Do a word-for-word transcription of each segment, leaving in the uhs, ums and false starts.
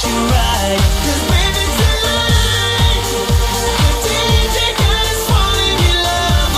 you right. 'Cause baby tonight, the D J God is falling in love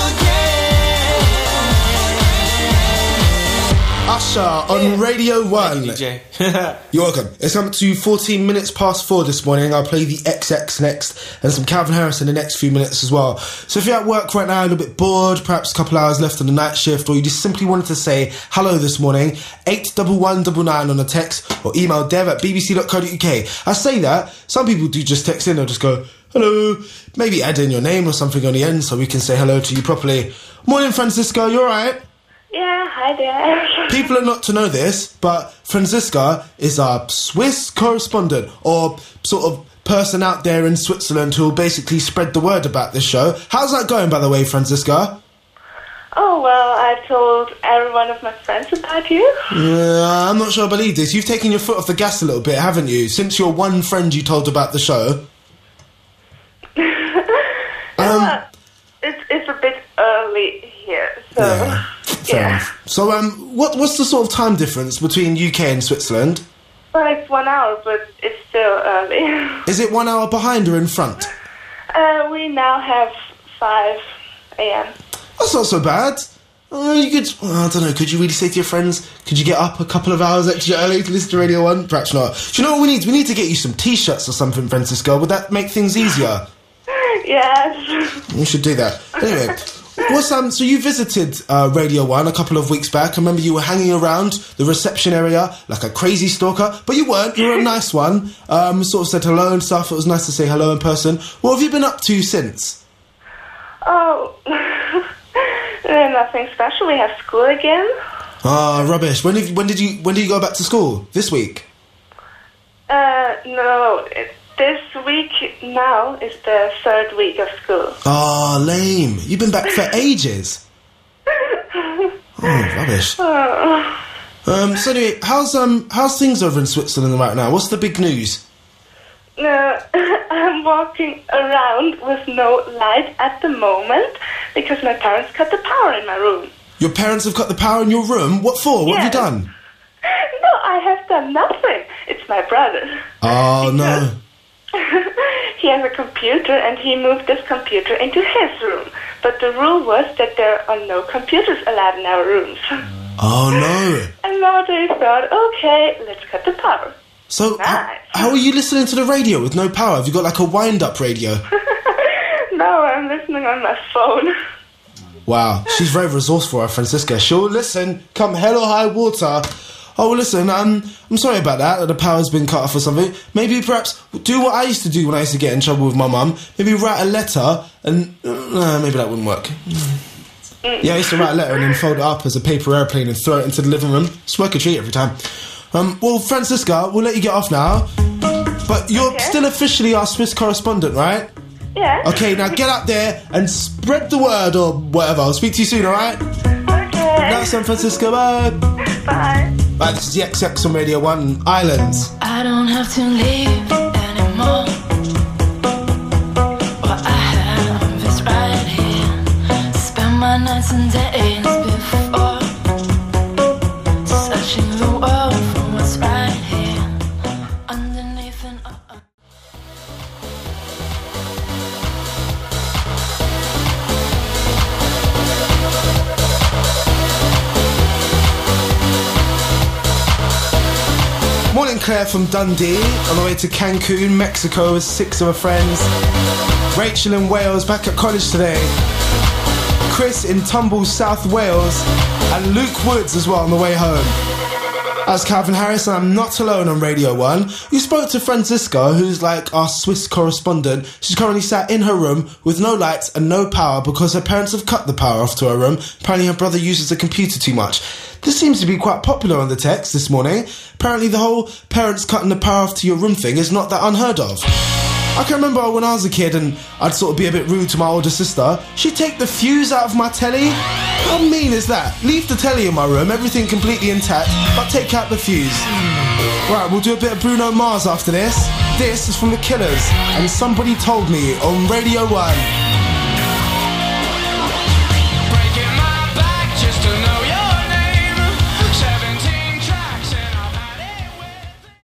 again. Usher on Radio one. Thank you, D J. You're welcome. It's come to fourteen minutes past four this morning. I'll play the X X next and some Calvin Harris in the next few minutes as well. So if you're at work right now, a little bit bored, perhaps a couple hours left on the night shift, or you just simply wanted to say hello this morning, eight one one nine nine on a text, or email dev at b b c dot co dot u k. I say that, some people do just text in, they'll just go, hello, maybe add in your name or something on the end so we can say hello to you properly. Morning, Francisca, you alright? Yeah, hi there. People are not to know this, but Francisca is our Swiss correspondent, or sort of person out there in Switzerland who will basically spread the word about this show. How's that going, by the way, Francisca? Oh, well, I told every one of my friends about you. Yeah, I'm not sure I believe this. You've taken your foot off the gas a little bit, haven't you? Since your one friend you told about the show. um, uh, it's, it's a bit early here, so... Yeah. Fair Yeah. enough. So, um, what what's the sort of time difference between U K and Switzerland? Well, it's one hour, but it's still early. Is it one hour behind or in front? Uh, we now have five a.m. That's not so bad. Uh, you could, well, I don't know, could you really say to your friends, could you get up a couple of hours extra early to listen to Radio one? Perhaps not. Do you know what we need? We need to get you some T-shirts or something, Francisco. Would that make things easier? Yes. We should do that. Anyway, what's, um, so you visited uh, Radio one a couple of weeks back. I remember you were hanging around the reception area like a crazy stalker, but you weren't. You were a nice one. Um, sort of said hello and stuff. It was nice to say hello in person. What have you been up to since? Oh, uh, nothing special. We have school again. Ah, rubbish. When have, when did you when did you go back to school? This week? Uh, no, it, this week now is the third week of school. Ah, lame. You've been back for ages. Oh, rubbish. Oh. Um, so anyway, how's um how's things over in Switzerland right now? What's the big news? Uh, I'm walking around with no light at the moment because my parents cut the power in my room. Your parents have cut the power in your room? What for? What have you Yes. done? No, I have done nothing. It's my brother. Oh, no. He has a computer and he moved this computer into his room. But the rule was that there are no computers allowed in our rooms. Oh, no. And now they thought, okay, let's cut the power. So, Nice. how, how are you listening to the radio with no power? Have you got like a wind-up radio? Now I'm listening on my phone. Wow, she's very resourceful, our Francisca. She'll listen, come hell or high water. Oh, well, listen, um, I'm sorry about that, that the power's been cut off or something. Maybe perhaps do what I used to do when I used to get in trouble with my mum. Maybe write a letter and... Uh, maybe that wouldn't work. Yeah, I used to write a letter and then fold it up as a paper airplane and throw it into the living room. Smoke a treat every time. Um, well, Francisca, we'll let you get off now. But you're Okay. still officially our Swiss correspondent, right? Yeah. Okay, now get up there and spread the word or whatever. I'll speak to you soon, alright? Okay. That's San Francisco, bye. Bye. Right, this is the X X on Radio one, Islands. I don't have to leave anymore. What I have is right here. Spend my nights and days before, searching the world for what's right here, underneath and up. Morning, Claire from Dundee, on the way to Cancun, Mexico, with six of her friends. Rachel in Wales, back at college today. Chris in Tumble, South Wales, and Luke Woods as well on the way home. As Calvin Harris, and I'm not alone on Radio one. We spoke to Francisca, who's like our Swiss correspondent. She's currently sat in her room with no lights and no power because her parents have cut the power off to her room. Apparently her brother uses the computer too much. This seems to be quite popular on the text this morning. Apparently the whole parents cutting the power off to your room thing is not that unheard of. I can remember when I was a kid and I'd sort of be a bit rude to my older sister. She'd take the fuse out of my telly. How mean is that? Leave the telly in my room, everything completely intact, but take out the fuse. Right, we'll do a bit of Bruno Mars after this. This is from The Killers, and Somebody Told Me on Radio one.